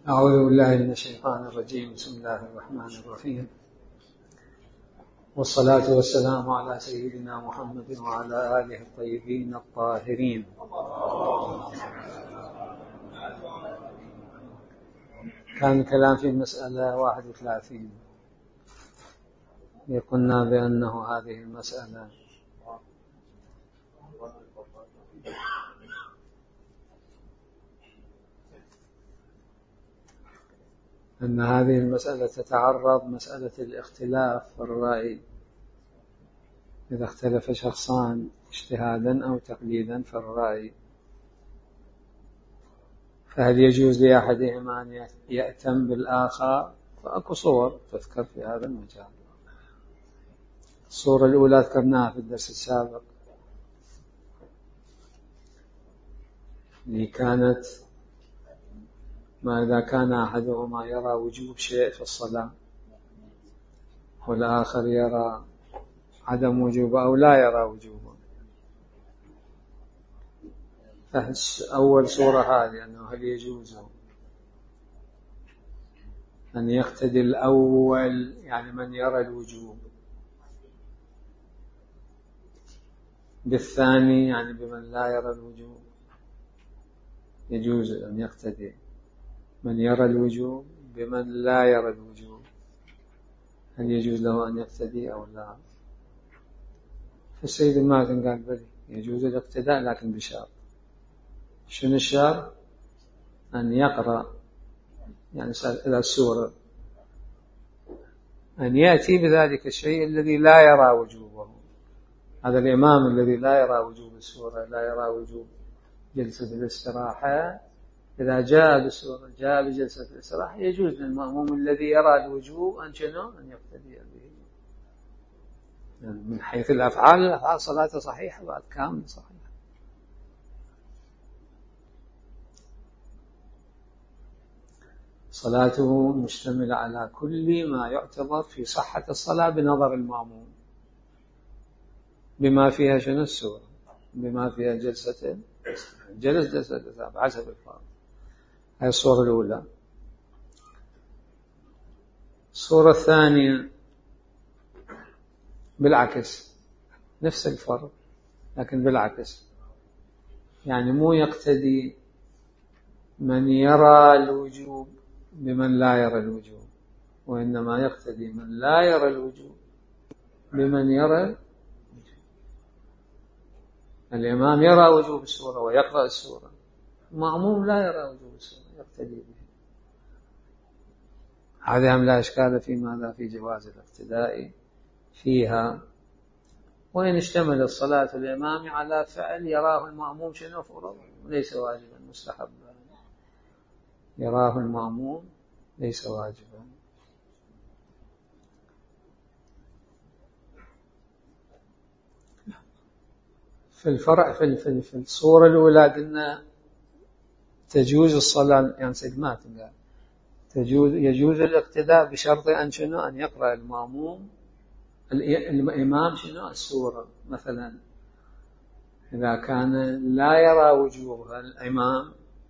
أعوذ بالله من الشيطان الرجيم. بسم الله الرحمن الرحيم، والصلاة والسلام على سيدنا محمد وعلى آله الطيبين الطاهرين. كان الكلام في مسألة 31 قلنا بأنه هذه المسألة أن هذه المسألة تتعرض مسألة الاختلاف في الرأي، إذا اختلف شخصان اجتهادا أو تقليدا في الرأي، فهل يجوز لأحدهما أن يأتم بالآخر؟ فأكو صور تذكر في هذا المجال. الصورة الأولى ذكرناها في الدرس السابق، اللي كانت ما إذا كان أحدهما يرى وجوب شيء في الصلاة والآخر يرى عدم وجوبه أو لا يرى وجوبه. أول صورة هذه أنه هل يجوز أن يقتدي الأول، يعني من يرى الوجوب، بالثاني يعني بمن لا يرى الوجوب. يجوز أن يقتدي من يرى الوجوب بمن لا يرى الوجوب، هل يجوز له أن يقتدي أو لا؟ فالسيد المازن قال بلي يجوز الاقتداء، لكن بشرط. شنو الشرط؟ أن يقرأ، يعني إلى السورة، أن يأتي بذلك الشيء الذي لا يرى وجوبه. هذا الإمام الذي لا يرى وجوب السورة، لا يرى وجوب جلسة الاستراحة، إذا جاء بالسورة جاء بجلسة الاستراحة، يجوز للمأموم الذي يرى الوجوب أن يقتدي به. يعني من حيث الأفعال صلاته صحيحة بعد كامل صحيحة. صلاته مشتملة على كل ما يعتبر في صحة الصلاة بنظر المأموم، بما فيها شنو السورة، بما فيها جلسة حسب الفرض. هذه الصورة الأولى. الصورة الثانية بالعكس، نفس الفرض لكن بالعكس، يعني مو يقتدي من يرى الوجوب بمن لا يرى الوجوب، وإنما يقتدي من لا يرى الوجوب بمن يرى الوجوب. الإمام يرى وجوب السورة ويقرأ السورة، المأموم لا يرى وجوب السورة يقتدي به. هذا لا إشكال في ماذا؟ في جواز الاقتداء فيها، وإن اشتمل الصلاة الإمام على فعل يراه المأموم شنو فرض ليس واجبا، مستحبا. يراه المأموم ليس واجبا. في الفرع في الصورة الأولى قلنا تجوز الصلاة، يعني سيد ما قال يجوز الاقتداء بشرط أن شنو؟ أن يقرأ المأموم الإمام شنو السورة. مثلا إذا كان لا يرى وجوبها الإمام،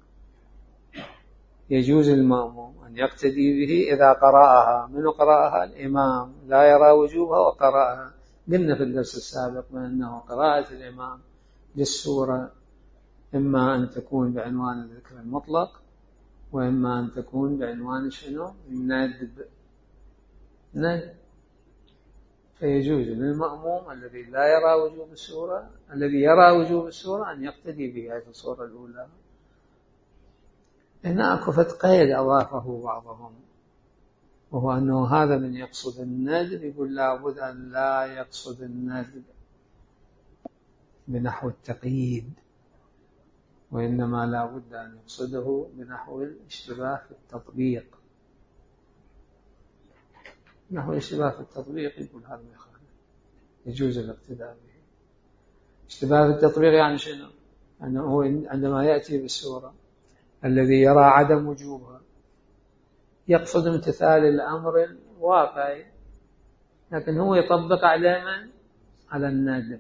يجوز المأموم أن يقتدي به إذا قرأها. من قرأها؟ الإمام لا يرى وجوبها وقرأها. قلنا في الدرس السابق بأنه قراءة الإمام للسورة إما أن تكون بعنوان الذكر المطلق، وإما أن تكون بعنوان شنو؟ الندب. فيجوز للمأموم الذي لا يرى وجوب السورة، الذي يرى وجوب السورة، أن يقتدي بها في الصورة الأولى. هنا أكفت قيد أضافه بعضهم، وهو أنه هذا من يقصد الندب يقول لابد أن لا يقصد الندب بنحو التقييد، وإنما لابد أن يقصده بنحو الاشتباه في التطبيق. نحو الاشتباه في التطبيق يقول هذا ما يخالف، يجوز الاقتداء به. اشتباه في التطبيق يعني شنو؟ أنه عندما يأتي بالسورة الذي يرى عدم وجوبها يقصد امتثال الأمر الواقعي، لكن هو يطبق على من؟ على الندب.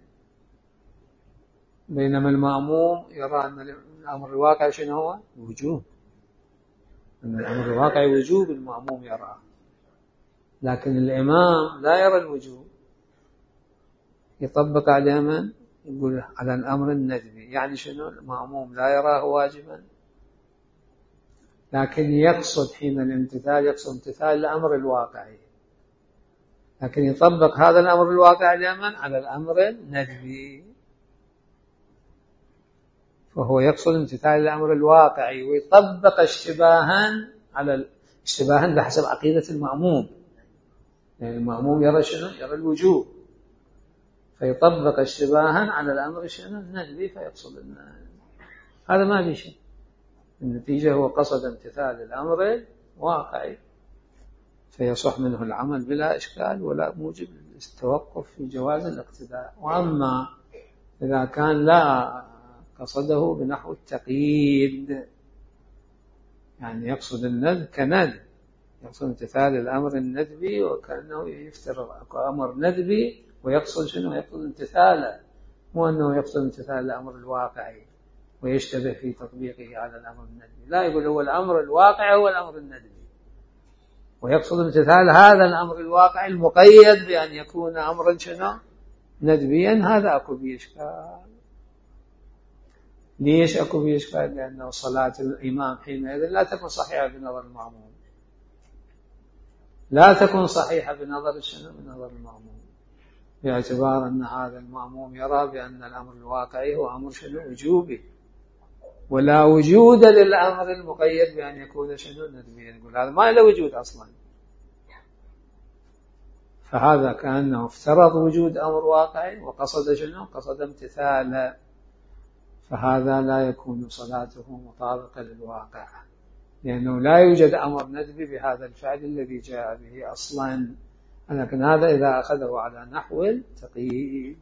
بينما المأموم يرى أن الأمر الواقعي شنو هو؟ وجوب. أن الأمر الواقعي وجوب المأموم يراه، لكن الإمام لا يرى الوجوب، يطبق على من؟ يقول على الأمر الندبي. يعني شنو؟ المأموم لا يراه واجبا، لكن يقصد حين الامتثال يقصد امتثال الأمر الواقعي، لكن يطبق هذا الأمر الواقعي لمن؟ على الأمر الندبي. فهو يقصد امتثال الأمر الواقعي ويطبق اشتباها على اشتباها بحسب عقيدة المأموم، يعني المأموم يرى شنو؟ يرى الوجوب، فيطبق اشتباها على الأمر شنو؟ الندبي، فيقصد هذا ما في شيء. النتيجة هو قصد امتثال الأمر الواقعي، فيصح منه العمل بلا إشكال ولا موجب التوقف في جواز الاقتداء. وأما إذا كان لا قصده بنحو التقييد، يعني يقصد الندب كندب، يقصد امتثال الأمر الندبي وكأنه يفترض أمر ندبي ويقصد شنو؟ يقصد امتثاله، مو أنه يقصد امتثال الأمر الواقعي ويشتبه في تطبيقه على الأمر الندبي. لا، يقول هو الأمر الواقعي هو الأمر الندبي، ويقصد امتثال هذا الأمر الواقعي المقيد بأن يكون أمرا شنو؟ ندبيا. هذا أكو به إشكال. ليش أكو به إشكال؟ لأنه صلاة الإمام حينئذ لا تكون صحيحة بنظر المأموم، لا تكون صحيحة بنظر شنو؟ بنظر المأموم، باعتبار أن هذا المأموم يرى بأن الأمر الواقعي هو أمر شنو؟ وجوبي، ولا وجود للأمر المقيد بأن يكون شنو؟ ندبيا. يقول هذا ما له وجود أصلا، فهذا كأنه افترض وجود أمر واقعي وقصد شنو؟ قصد امتثاله، فهذا لا يكون صلاته مطابقة للواقع، لأنه لا يوجد أمر ندبي بهذا الفعل الذي جاء به أصلا. لكن هذا إذا أخذه على نحو التقييد.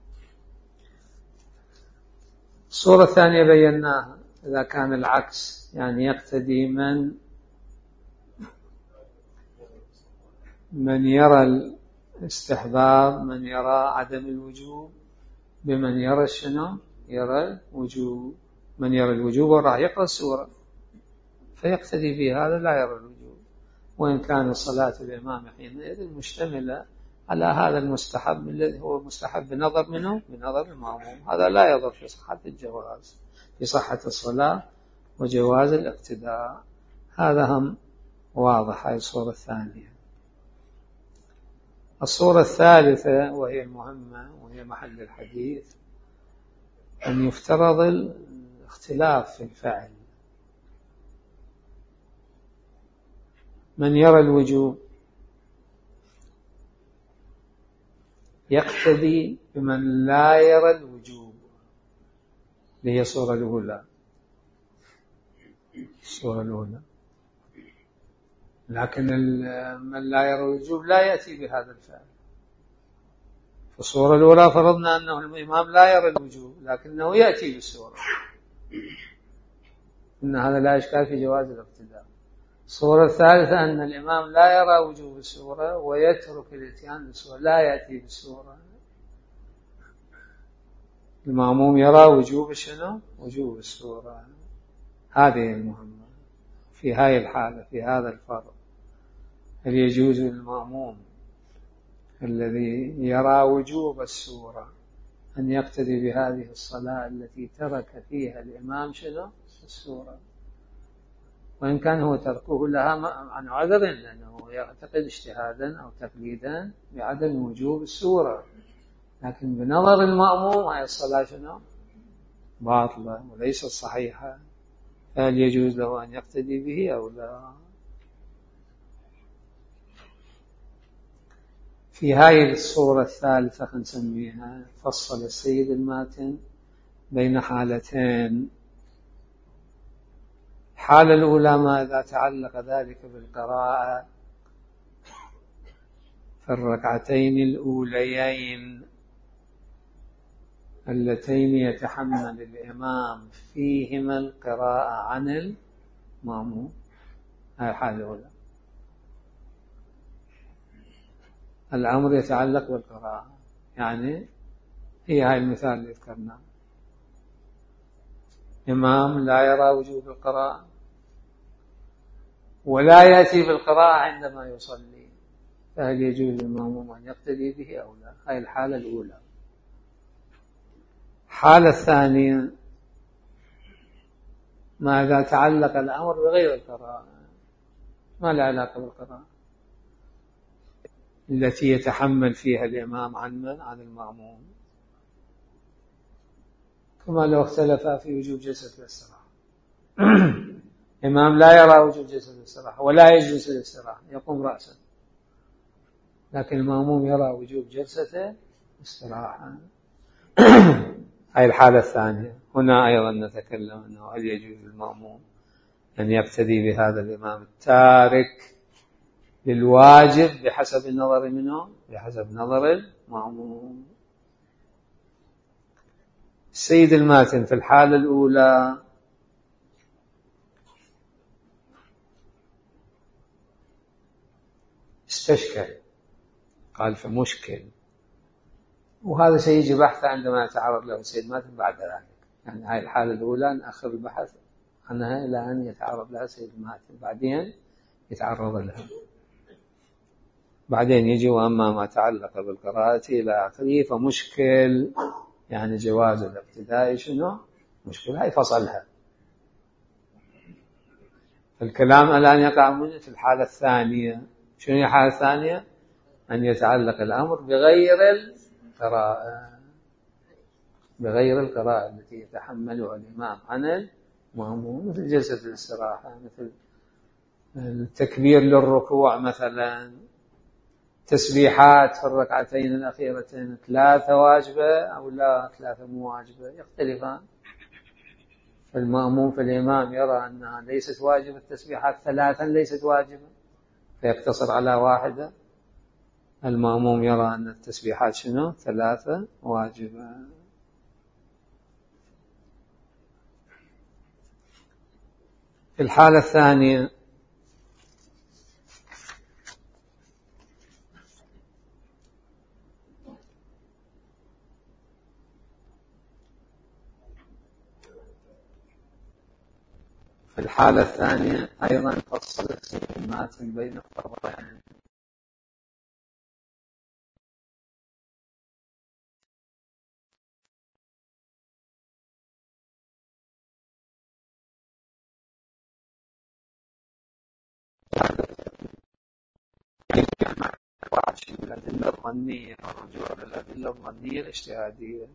الصورة الثانية بيناها إذا كان العكس، يعني يقتدي من يرى الاستحباب، من يرى عدم الوجوب، بمن يرى شنو؟ يرى الوجوب. من يرى الوجوب وراح يقرأ السورة فيقتدي به، هذا لا يرى الوجوب، وإن كان صلاة الإمام حينئذ مشتملة على هذا المستحب الذي هو مستحب بنظر منه؟ بنظر المأموم. هذا لا يضر في صحة الجواز، في صحة الصلاة وجواز الاقتداء. هذا هم واضح. هذه الصورة الثانية. الصورة الثالثة وهي المهمة وهي محل الحديث، أن يفترض الاختلاف في الفعل. من يرى الوجوب يقتدي بمن لا يرى الوجوب، اللي هي الصورة الأولى. الصورة الأولى. لكن من لا يرى الوجوب لا يأتي بهذا الفعل. في الصورة الأولى فرضنا أنه الإمام لا يرى الوجوب لكنه يأتي بالسورة، إن هذا لا إشكال في جواز الاقتداء. الصورة الثالثة أن الإمام لا يرى وجوب السورة ويترك الاتيان بالسورة، لا يأتي بالسورة. المأموم يرى وجوب شنو؟ وجوب السورة. هذه المهمة في هذه الحالة، في هذا الفرق. هل يجوز للمأموم الذي يرى وجوب السورة أن يقتدي بهذه الصلاة التي ترك فيها الإمام شنو؟ السورة، وإن كان هو تركه لها عن عذر، لأنه يعتقد اجتهادا أو تقليدا بعدم وجوب السورة، لكن بنظر المأموم هذه الصلاة شنو؟ باطلة وليست صحيحة. هل يجوز له أن يقتدي به أو لا؟ في هذه الصورة الثالثة نسميها فصل السيد الماتن بين حالتين. الحالة الأولى ماذا تعلق ذلك بالقراءة في الركعتين الأوليين اللتين يتحمل الإمام فيهما القراءة عن المأموم. هذه الحالة الأولى. الأمر يتعلق بالقراءة، يعني هي هاي المثال اللي ذكرناه، إمام لا يرى وجوب القراءة ولا يأتي بالقراءة عندما يصلي، فهل يجوز للمأموم أن يقتدي به أو لا؟ هذه الحالة الأولى. الحالة الثانية ما إذا تعلق الأمر بغير القراءة، ما له علاقة بالقراءة التي يتحمل فيها الإمام عن المأموم، كما لو اختلف في وجوب جلسة الاستراحة. الإمام لا يرى وجوب جلسة الاستراحة ولا يجلس الاستراحة، يقوم رأسا، لكن المأموم يرى وجوب جلسة الاستراحة. هذه الحالة الثانية. هنا أيضا نتكلم أنه هل يجوز للمأموم أن يقتدي بهذا الإمام التارك للواجب بحسب النظر منه، بحسب نظر المأموم. السيد الماتن في الحالة الأولى استشكل، قال فمشكل، وهذا سيجي بحث عندما يتعرض له السيد ماتن بعد ذلك. يعني هاي الحالة الأولى نأخر البحث عنها إلى أن يتعرض لها السيد ماتن، بعدين يتعرض لها، بعدين يجي وأما ما تعلق بالقراءة إلى آخره فمشكل، يعني جواز الاقتداء شنو مشكلة، هاي فصلها. الكلام الآن يقع منه في الحالة الثانية. شنو هي الحالة الثانية؟ أن يتعلق الأمر بغير القراءة، بغير القراءة التي يتحملها الإمام عن المأموم، مثل جلسة الاستراحة، مثل التكبير للركوع مثلا، تسبيحات في الركعتين الأخيرتين 3 واجبة أو لا 3 مو واجبة، يختلفان. فالمأموم في الإمام يرى أنها ليست واجبة، التسبيحات 3 ليست واجبة فيقتصر على واحدة، المأموم يرى أن التسبيحات شنو 3 واجبة. في الحالة الثانية أيضا فصل السيد الماتن بين الفرضين. الأدلة الظنية والرجوع للأدلة الظنية الاجتهادية.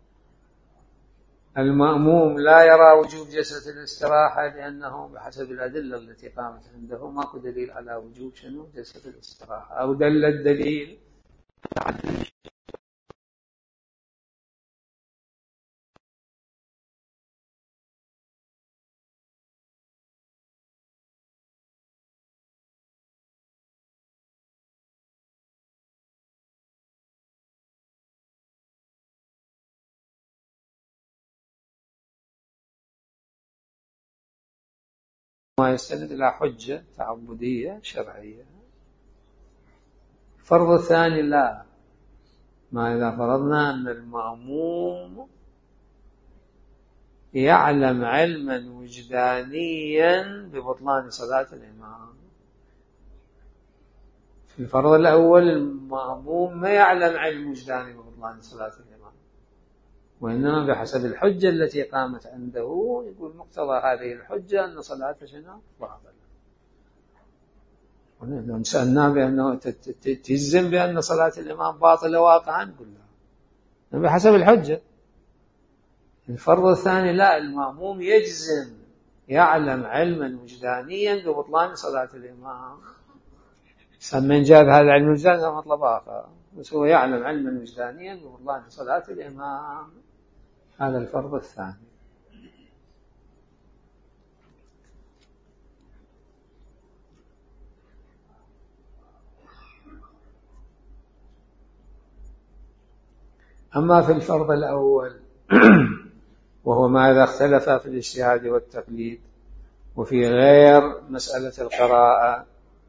المأموم لا يرى وجوب جلسة الاستراحة لأنه بحسب الأدلة التي قامت عنده ماكو دليل على وجوب شنو جلسة الاستراحة، أو دل الدليل ما يستند إلى حجة تعبدية شرعية. الفرض الثاني لا، ما إذا فرضنا أن المأموم يعلم علما وجدانيا ببطلان صلاة الإمام. في الفرض الأول المأموم ما يعلم علم وجداني ببطلان صلاة الإمام، وإنما بحسب الحجة التي قامت عنده يقول مقتضى هذه الحجة أن صلاته شنو باطلة. لو سألناه بأنه تجزم بأن صلاة الإمام باطلة واقعا، نقول لا، بحسب الحجة. الفرض الثاني لا، المأموم يجزم، يعلم علما وجدانيا ببطلان صلاة الإمام. من جاب هذا العلم الوجداني مطلب آخر، بس هو يعلم علما وجدانيا ببطلان صلاة الإمام. هذا الفرض الثاني. أما في الفرض الأول وهو ما إذا اختلف في الاجتهاد والتقليد وفي غير مسألة القراءة،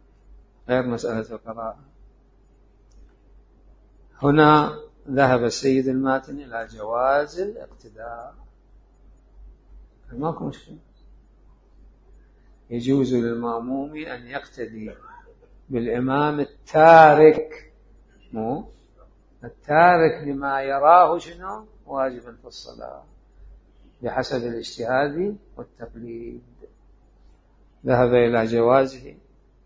هنا ذهب السيد الماتن إلى جواز الاقتداء، ماكو مشكلة. يجوز للمأموم أن يقتدي بالإمام التارك، مو التارك لما يراه شنو واجبا في الصلاة بحسب الاجتهاد والتقليد، ذهب إلى جوازه.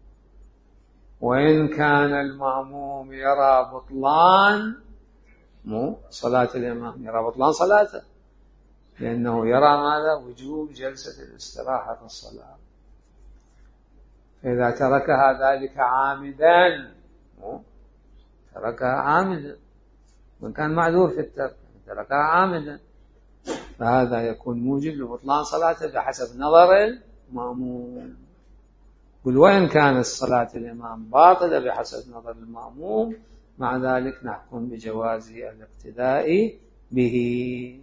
وإن كان المأموم يرى بطلان مو صلاة الإمام، يرى بطلان صلاته، لأنه يرى ماذا؟ وجوب جلسة الاستراحة في الصلاة. فإذا تركها ذلك عامدا، تركها عامدا وإن كان معذور في الترك، تركها عامدا، فهذا يكون موجب لبطلان صلاته بحسب نظر المأموم. قل وإن كانت صلاة الإمام باطلة بحسب نظر المأموم، مع ذلك نحكم بجواز الاقتداء به.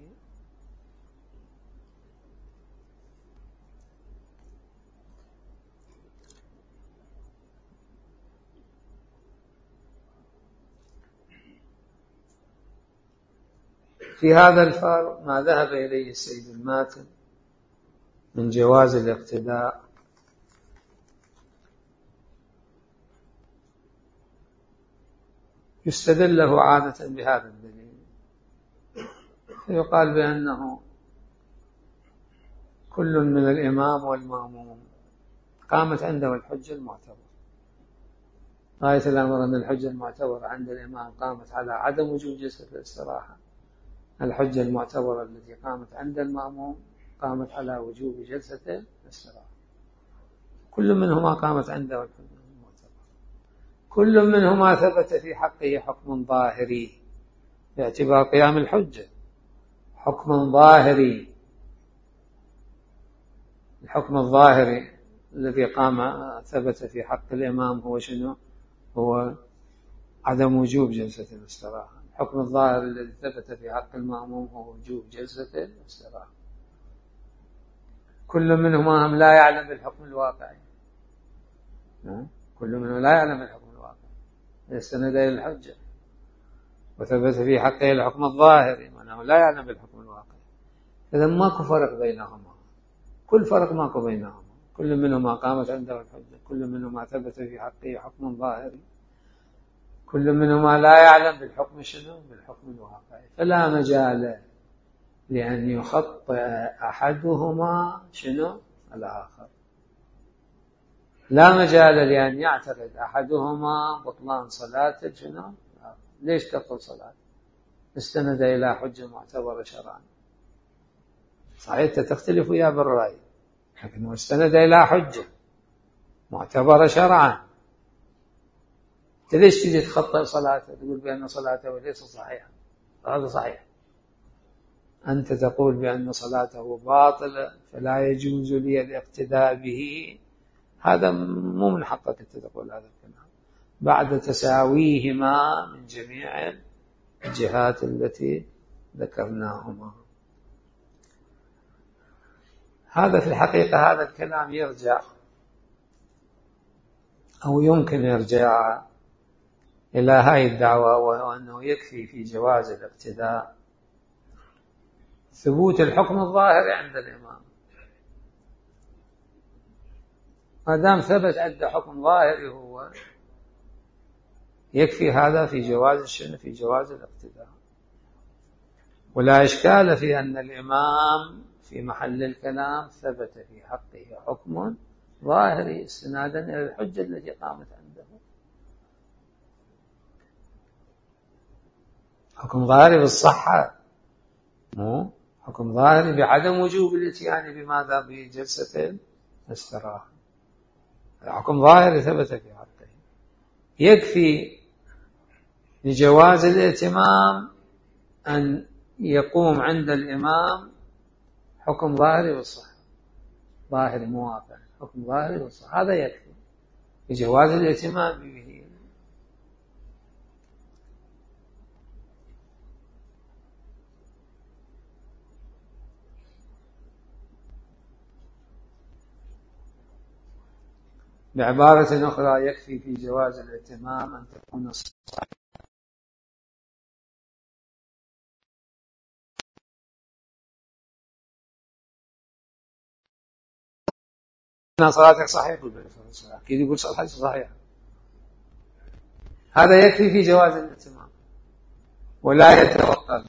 في هذا الفارق ما ذهب إليه السيد الماتن من جواز الاقتداء يستدل له عادة بهذا الدليل، فيقال بأنه كل من الإمام والمأموم قامت عنده الحجة المعتبرة. غاية الأمر أن الحجة المعتبرة عند الإمام قامت على عدم وجوب جلسة الاستراحة، الحجة المعتبرة التي قامت عند المأموم قامت على وجوب جلسة الاستراحة. كل منهما قامت عنده الحجة المعتبرة، كل منهما ثبت في حقه حكم ظاهري باعتبار قيام الحجة، حكم ظاهري. الحكم الظاهري الذي ثبت في حق الإمام هو شنو؟ هو عدم وجوب جلسة الاستراحة. الحكم الظاهر الذي ثبت في حق المأموم هو وجوب جلسة الاستراحة. كل منهما هم لا يعلم بالحكم الواقعي، كل منهم لا يعلم بالحكم الواقعي، يستند إلى الحجة، وثبت في حقه الحكم الظاهري وأنه لا يعلم بالحكم الواقعي. إذا ماكو فرق بينهما، كل فرق ماكو بينهما، كل منهما قامت عنده الحجة، كل منهما ثبت في حقه حكم ظاهري، كل منهما لا يعلم بالحكم شنو؟ بالحكم الواقعي. فلا مجال لأن يخطئ أحدهما شنو؟ الآخر، لا مجال لأن يعتقد أحدهما بطلان صلاة شنو؟ ليش تبطل صلاة؟ استند إلى حجة معتبرة شرعا. صحيح تختلف وياه بالرأي، لكنه استند إلى حجة معتبرة شرعا. ليش تجي تخطئ صلاته تقول بأن صلاته ليس صحيحة؟ هذا صحيح. أنت تقول بأن صلاته باطلة فلا يجوز لي الاقتداء به، هذا مو من حقك أنت تقول هذا الكلام بعد تساويهما من جميع الجهات التي ذكرناهما. هذا في الحقيقة هذا الكلام يرجع أو يمكن يرجع إلى هاي الدعوة، وهو أنه يكفي في جواز الاقتداء ثبوت الحكم الظاهر عند الإمام. ما دام ثبت عنده حكم ظاهري هو يكفي هذا في جواز في جواز الاقتداء. ولا إشكال في أن الإمام في محل الكلام ثبت في حقه حكم ظاهري استنادا إلى الحجة التي قامت عنده، حكم ظاهري بالصحة، مو حكم ظاهري بعدم وجوب الاتيان بماذا؟ بجلسة الاستراحة. حكم ظاهري ثبت في حقه، يكفي لجواز الائتمام أن يقوم عند الإمام حكم ظاهري بالصحة، ظاهري موافق، حكم ظاهري بالصحة، هذا يكفي لجواز الائتمام به. بعبارة أخرى يكفي في جواز الائتمام أن تكون الصلاة صلاتك صحيحة، أكيد يقول صلاتك صحيحة. هذا يكفي في جواز الاتمام، ولا يتوقف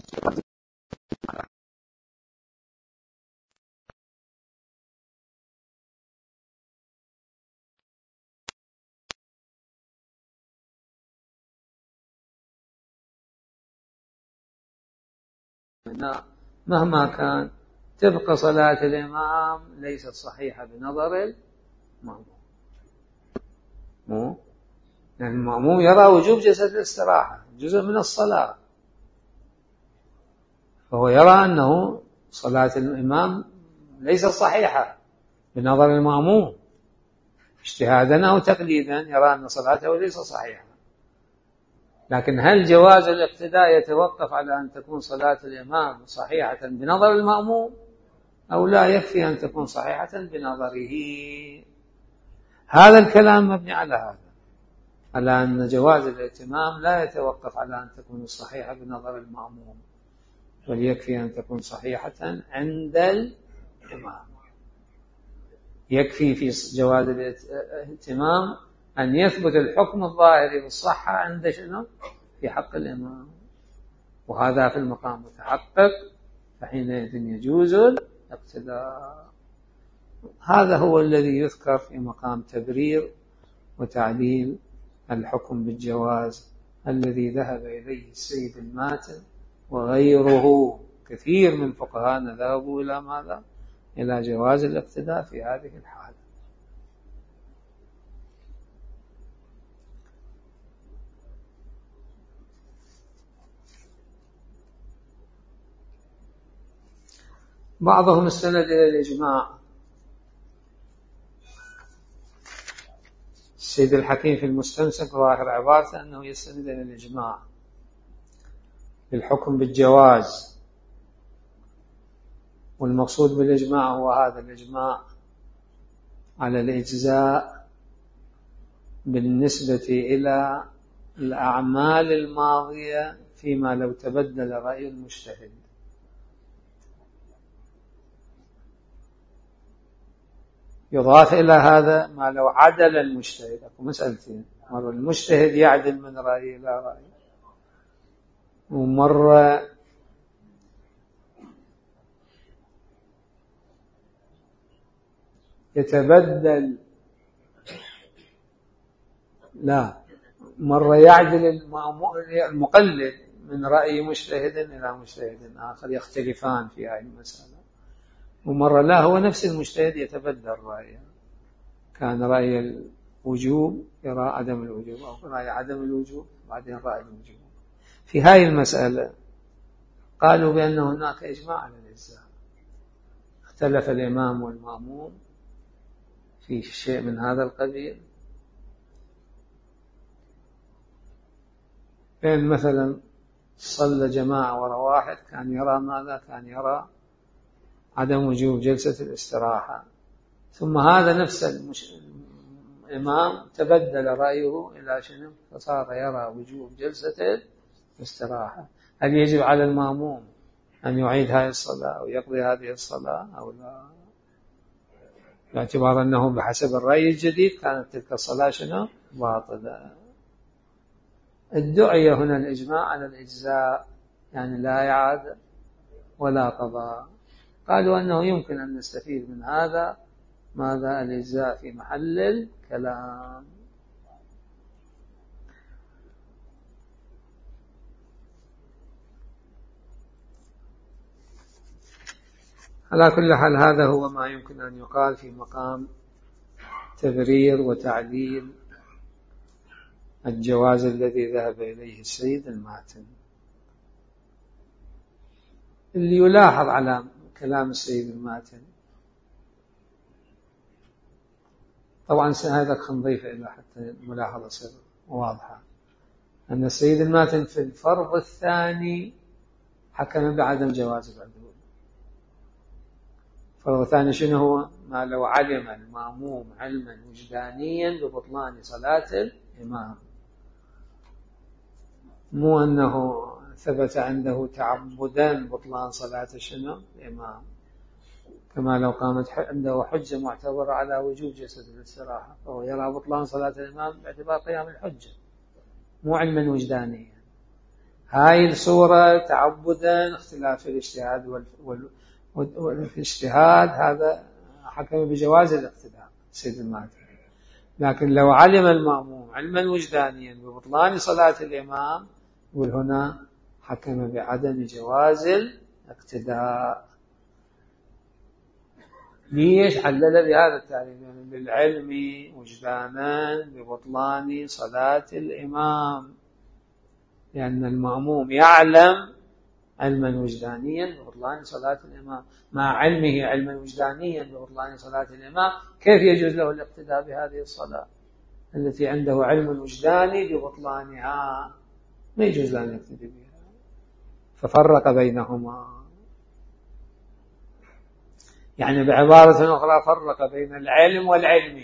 مهما كان تبقى صلاة الإمام ليست صحيحة بنظر المأموم. يعني المأموم يرى وجوب جلسة الاستراحة جزء من الصلاة، فهو يرى أنه صلاة الإمام ليست صحيحة بنظر المأموم، اجتهادا أو تقليدا يرى أن صلاته ليست صحيحة. لكن هل جواز الاقتداء يتوقف على أن تكون صلاة الإمام صحيحة بنظر المأموم، أو لا يكفي أن تكون صحيحة بنظره؟ هذا الكلام مبني على هذا، على أن جواز الائتمام لا يتوقف على أن تكون الصحيحة بنظر المأموم، بل يكفي أن تكون صحيحة عند الإمام. يكفي في جواز الائتمام أن يثبت الحكم الظاهري بالصحة عند شنو؟ في حق الإمام، وهذا في المقام متحقق، فحينئذ يجوز الاقتداء. هذا هو الذي يذكر في مقام تبرير وتعليل الحكم بالجواز الذي ذهب إليه السيد الماتن وغيره. كثير من فقهاءنا ذهبوا إلى ماذا؟ إلى جواز الاقتداء في هذه الحالة. بعضهم استند إلى الإجماع. السيد الحكيم في المستمسك ظاهر عبارته أنه يستند إلى الإجماع للحكم بالجواز، والمقصود بالإجماع هو هذا الإجماع على الإجزاء بالنسبة إلى الأعمال الماضية فيما لو تبدل رأي المجتهد. يضاف إلى هذا ما لو عدل المجتهد. أكو مسألتين، مرة المجتهد يعدل من رأي إلى رأي، ومرة يتبدل، مرة يعدل المقلد من رأي مجتهد إلى مجتهد آخر، يختلفان في هذه المسألة. ومرة لا، هو نفس المجتهد يتبدل رأيه، كان رأي الوجوب يرى عدم الوجوب، أو رأي عدم الوجوب بعدين رأي الوجوب. في هذه المسألة قالوا بأن هناك إجماع على الإجزاء. اختلف الإمام والمأموم في شيء من هذا القبيل، بين مثلا صلى جماعة وراء واحد كان يرى ماذا؟ كان يرى عدم وجوب جلسة الاستراحة، ثم هذا نفس الإمام تبدل رأيه إلى شنو؟ فصار يرى وجوب جلسة الاستراحة. هل يجب على المأموم أن يعيد هذه الصلاة أو يقضي هذه الصلاة أو لا؟ باعتبار أنه بحسب الرأي الجديد كانت تلك الصلاة شنو؟ باطلة. ادعي هنا الإجماع على الإجزاء، يعني لا إعادة ولا قضاء. قالوا أنه يمكن أن نستفيد من هذا ماذا؟ الإجزاء في محل الكلام. على كل حال هذا هو ما يمكن أن يقال في مقام تبرير وتعليل الجواز الذي ذهب إليه السيد الماتن. اللي يلاحظ على كلام السيد الماتن، طبعا هذا نضيفه إلى حتى الملاحظة تصير واضحة، أن السيد الماتن في الفرض الثاني حكم بعدم جواز العدول. الفرض الثاني شنو هو؟ ما لو علم المأموم علما وجدانيا ببطلان صلاة الإمام، مو أنه ثبت عنده تعبدا بطلان صلاة شنو؟ الإمام. كما لو قامت عنده حجة معتبرة على وجوب جلسة الاستراحة، فهو يرى بطلان صلاة الإمام باعتبار قيام الحجة مو علما وجدانيا. هاي الصورة تعبدا اختلاف الاجتهاد والاجتهاد هذا حكم بجواز الاقتداء سيد المالكي. لكن لو علم المأموم علما وجدانيا ببطلان صلاة الإمام يقول هنا حكم بعدم جواز الاقتداء. ليش؟ علل بهذا التعليل، يعني بالعلم وجدانا ببطلان صلاة الإمام، لأن المأموم يعلم علما وجدانيا ببطلان صلاة الإمام. مع علمه علما وجدانيا ببطلان صلاة الإمام كيف يجوز له الاقتداء بهذه الصلاة التي عنده علم وجداني ببطلانها؟ ما يجوز له أن يقتدي بها. ففرق بينهما، يعني بعبارة أخرى فرق بين العلم والعلم،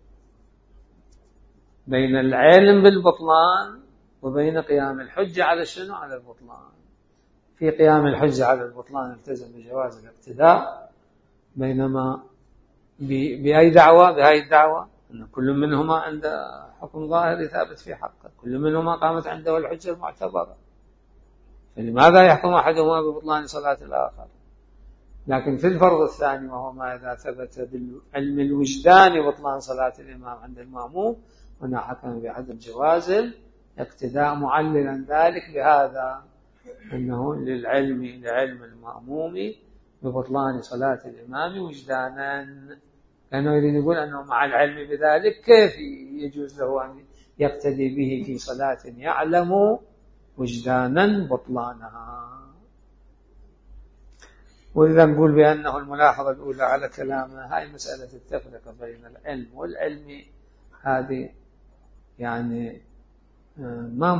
بين العلم بالبطلان وبين قيام الحجة على شنو؟ على البطلان. في قيام الحجة على البطلان التزم بجواز الاقتداء، بينما بأي دعوة؟ بهاي الدعوة أن كل منهما عنده حكم ظاهري ثابت في حقه، كل منهما قامت عنده الحجة المعتبرة، فلماذا يحكم أحدهما ببطلان صلاة الآخر؟ لكن في الفرض الثاني وهو ما إذا ثبت بالعلم الوجداني بطلان صلاة الإمام عند المأموم، هنا حكم بعدم جواز الاقتداء، معللا ذلك بهذا أنه لعلم المأموم ببطلان صلاة الإمام وجدانا، لأنه يريد يقول أنه مع العلم بذلك كيف يجوز له أن يقتدي به في صلاة يعلم وجدانا بطلانها. وإذا نقول بأنه الملاحظة الأولى على كلامه هاي مسألة التفرقة بين العلم والعلم، هذه يعني ما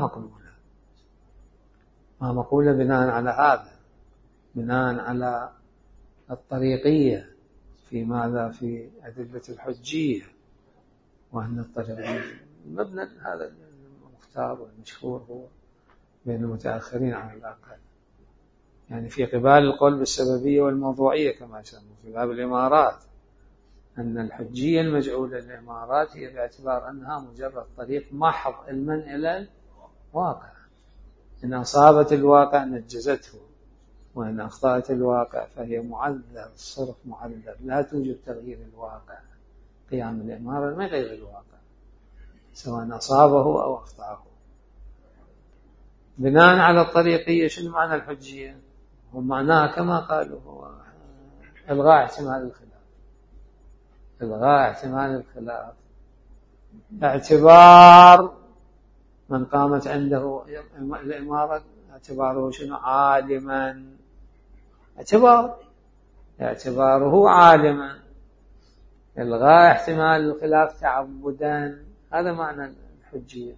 مقولة بناء على هذا، بناء على الطريقية في ماذا؟ في أدلة الحجية، وأن الطريقية مبنى هذا المختار والمشهور هو بين المتأخرين على الأقل، يعني في قبال القول بالسببية والموضوعية كما يسمون في باب الإمارات، أن الحجية المجعولة للإمارات هي باعتبار أنها مجرد طريق محض علما إلى الواقع، إن أصابت الواقع نجزته، وإن أخطأت الواقع فهي معذر، الصرف معذر، لا توجد تغيير الواقع. قيام الإمارة ما يغير الواقع سواء أصابه أو أخطأه. بناء على الطريقية شنو معنى الحجية؟ ومعناها كما قالوا هو إلغاء احتمال الخلاف، إلغاء احتمال الخلاف، اعتبار من قامت عنده الإمارة اعتباره شنو؟ عالما، اعتباره عالما، إلغاء احتمال الخلاف تعبدا، هذا معنى الحجية.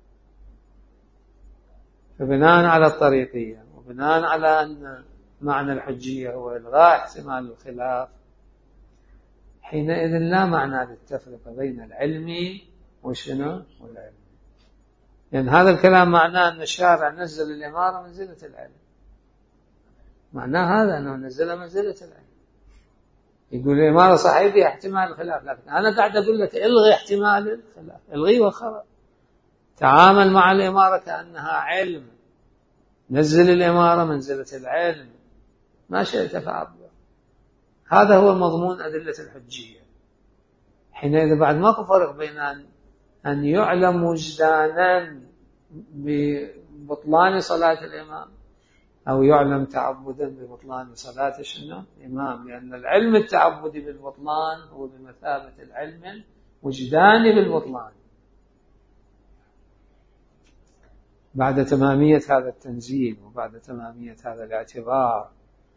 فبناء على الطريقية وبناء على أن معنى الحجية هو إلغاء احتمال الخلاف، حينئذ لا معنى للتفرقة بين العلم وشنو؟ والعلم، لأن هذا الكلام معناه أن الشارع نزل الإمارة منزلة العلم، معناه هذا أنه نزل منزلة العلم. يقول الإمارة صحيح فيها احتمال الخلاف، لكن أنا قاعد أقول لك إلغي احتمال الخلاف، إلغي وخلاص، تعامل مع الإمارة كأنها علم، نزل الإمارة منزلة العلم، ما شئت فعبر. هذا هو مضمون أدلة الحجية. حينئذ بعد ما فرق بين أن يعلم وجدانا ببطلان صلاة الإمام أو يعلم تعبدا ببطلان صلاة الإمام، لأن العلم التعبدي بالبطلان هو بمثابة العلم الوجداني بالبطلان بعد تمامية هذا التنزيل وبعد تمامية هذا الاعتبار،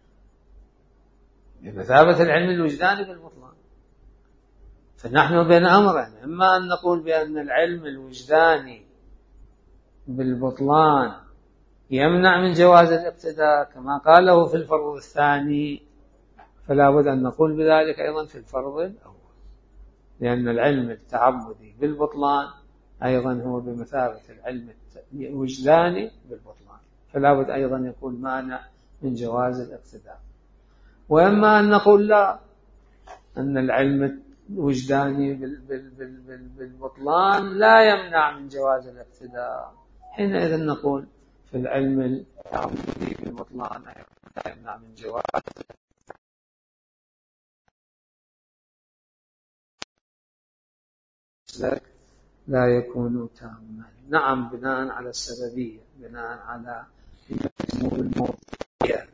بمثابة العلم الوجداني بالبطلان. فنحن بين أمرين، إما أن نقول بأن العلم الوجداني بالبطلان يمنع من جواز الاقتداء كما قاله في الفرض الثاني، فلا بد أن نقول بذلك أيضا في الفرض الأول، لأن العلم التعبدي بالبطلان أيضا هو بمثابة العلم الوجداني بالبطلان، فلا بد أيضا يكون مانع من جواز الاقتداء. وإما أن نقول لا، أن العلم الوجداني بالبطلان لا يمنع من جواز الاقتداء، حينئذ نقول في العلم التعبدي بالبطلان لا يمنع من جواز لا يكون تاما. نعم، بناء على السببية، بناء على الموضوعية.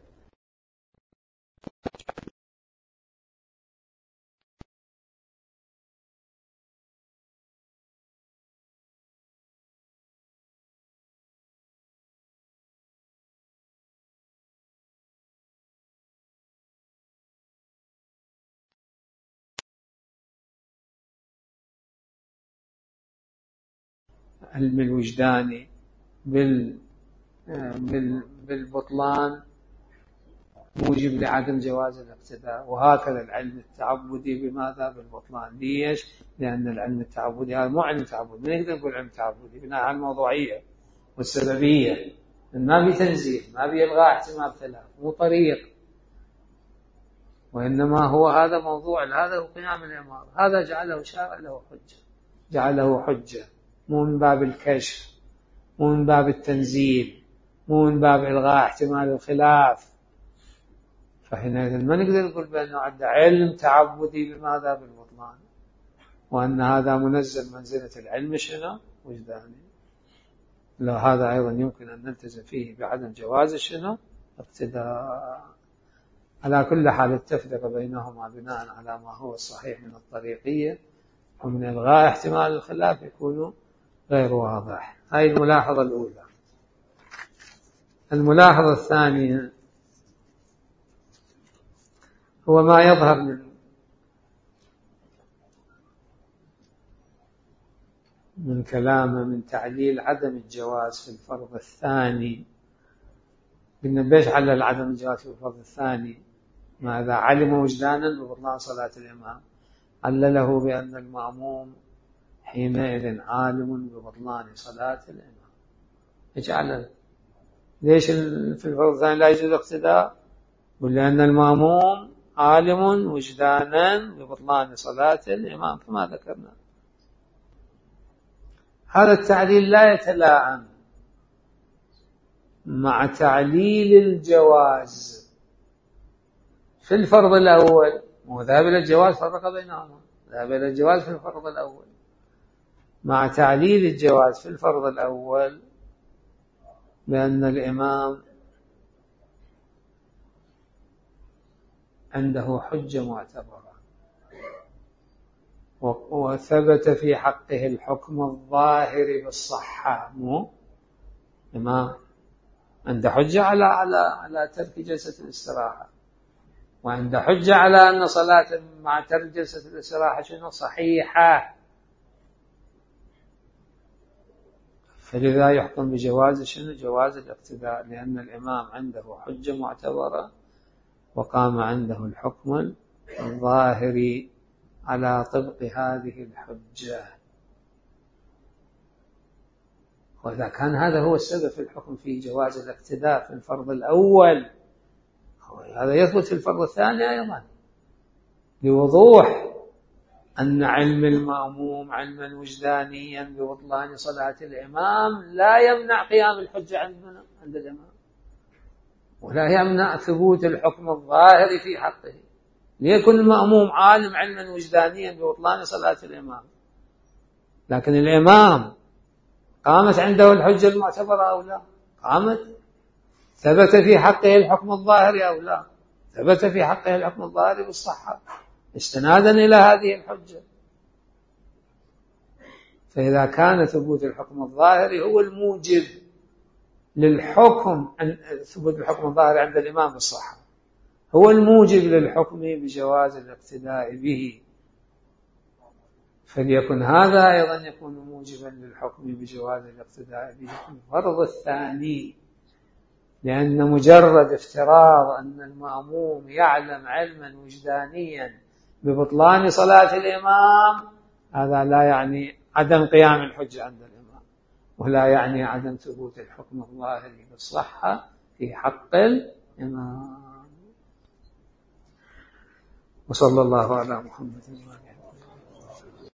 علم الوجداني بالبطلان موجب لعدم جواز الاقتداء، وهكذا العلم التعبدي بماذا؟ بالبطلان. ليش؟ لأن العلم التعبدي هذا مو علم تعبدي، ما نقدر نقول علم تعبدي بناء على الموضوعية والسببية، ما في تنزيه، ما في إلغاء احتمال خلاف، مو طريق، وإنما هو هذا موضوع، هذا هو قيام الإمارة، هذا جعله شارع له حجة، جعله حجة، مو من باب الكشف، مو من باب التنزيل، مو من باب إلغاء احتمال الخلاف. فحينئذ ما نقدر نقول بأنه عند علم تعبدي بماذا؟ بالبطلان، وأن هذا منزل منزلة العلم شنو؟ وجداني. لو هذا أيضا يمكن أن نلتزم فيه بعدم جواز شنو؟ اقتداء. على كل حال التفرقة بينهما بناء على ما هو الصحيح من الطريقية ومن إلغاء احتمال الخلاف يكون غير واضح. هذه الملاحظة الأولى. الملاحظة الثانية هو ما يظهر من كلامه من تعليل عدم الجواز في الفرض الثاني. قلنا بيش علل عدم الجواز في الفرض الثاني؟ ماذا؟ علم وجدانا ببطلان صلاة الإمام، علله بأن المأموم حينئذ عالم ببطلان صلاة الإمام. ايش علل؟ ليش في الفرض الثاني لا يجوز اقتداء؟ ولأن المأموم عالم وجدانا ببطلان صلاة الإمام كما ذكرنا. هذا التعليل لا يتلائم مع تعليل الجواز في الفرض الأول. وذهب إلى الجواز، فرق بينهما، ذهب إلى الجواز في الفرض الأول مع تعليل الجواز في الفرض الأول بأن الإمام عنده حجة معتبرة وثبت في حقه الحكم الظاهر بالصحة. مو إمام عنده حجة على ترك جلسة الاستراحة، وعنده حجة على أن صلاة مع ترك جلسة الاستراحة شنو؟ صحيحة، فلذا يحكم بجواز شنو؟ جواز الاقتداء، لأن الإمام عنده حجة معتبرة وقام عنده الحكم الظاهري على طبق هذه الحجة. وإذا كان هذا هو السبب في الحكم في جواز الاقتداء في الفرض الأول، هذا يثبت في الفرض الثاني أيضا بوضوح أن علم المأموم علما وجدانيا ببطلان صلاة الإمام لا يمنع قيام الحجة عند الإمام، ولا يمنع ثبوت الحكم الظاهر في حقه، ليكن المأموم عالم علما وجدانيا ببطلان صلاة الإمام، لكن الإمام قامت عنده الحجة المعتبرة أو لا؟ قامت. ثبت في حقه الحكم الظاهر أو لا؟ ثبت في حقه الحكم الظاهر بالصحة استنادا إلى هذه الحجة. فإذا كان ثبوت الحكم الظاهر هو الموجب للحكم، ثبوت الحكم الظاهر عند الإمام بالصحة هو الموجب للحكم بجواز الاقتداء به، فليكن هذا أيضا يكون موجبا للحكم بجواز الاقتداء به في الفرض الثاني، لأن مجرد افتراض أن المأموم يعلم علما وجدانيا ببطلان صلاة الإمام هذا لا يعني عدم قيام الحجة عند الإمام، ولا يعني عدم ثبوت الحكم الظاهري بالصحة في حق الإمام. وصلى الله على محمد وعلى